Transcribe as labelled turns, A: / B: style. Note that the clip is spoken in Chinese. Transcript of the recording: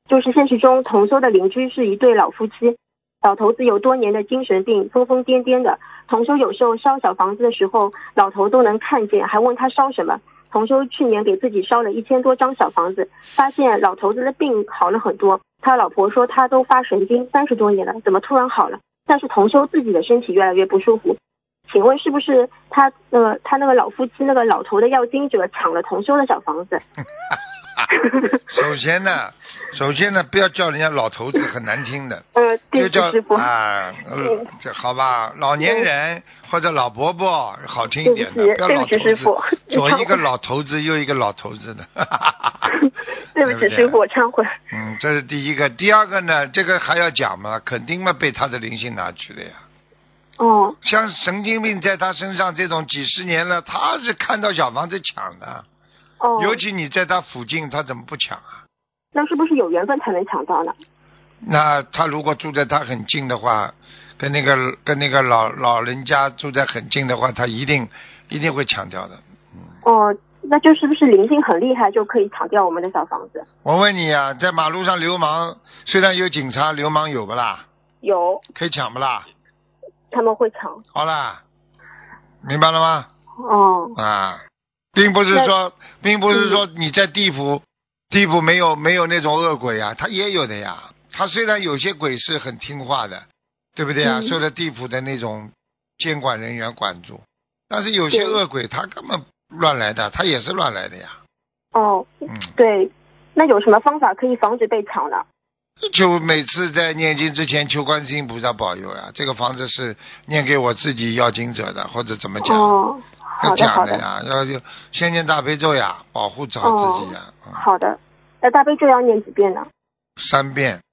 A: 就是现实中同修的邻居是一对老夫妻，老头子有多年的精神病，疯疯癫癫的。同修有时候烧小房子的时候，老头都能看见，还问他烧什么。同修去年给自己烧了1000多张小房子，发现老头子的病好了很多。他老婆说他都发神经30多年了，怎么突然好了？但是同修自己的身体越来越不舒服。请问是不是他那个老夫妻那个老头的要经者抢了同修的小房子？
B: 首先呢，不要叫人家老头子，很难听的。
A: 对，
B: 就
A: 师傅
B: 叫这好吧，老年人或者老伯伯，好听一点的，不要老头子。左一个老头子，右一个老头子的。
A: 对不起，师傅，我忏悔。
B: 这是第一个。第二个呢，这个还要讲吗？肯定嘛，被他的灵性拿去了呀。像神经病在他身上这种几十年了，他是看到小房子抢的。尤其你在他附近，他怎么不抢啊？
A: 那是不是有缘分才能抢到呢？
B: 那他如果住在他很近的话，跟那个老人家住在很近的话，他一定会抢掉的。
A: 那就是不是灵性很厉害就可以抢掉我们的小房子？
B: 我问你啊，在马路上流氓，虽然有警察，流氓有不啦？
A: 有。
B: 可以抢不啦？
A: 他们会抢。
B: 好啦，明白了吗？并不是说你在地府没有那种恶鬼啊，他也有的呀。他虽然有些鬼是很听话的，对不对啊？受了地府的那种监管人员管住，但是有些恶鬼他根本乱来的，他也是乱来的呀。
A: 对，那有什么方法可以防止被抢呢？
B: 就每次在念经之前求观世音菩萨保佑呀，这个房子是念给我自己要经者的，或者怎么讲？要讲的呀，要先念大悲咒呀，保护好自己呀。
A: 好的，那大悲咒要念几遍呢？
B: 3遍。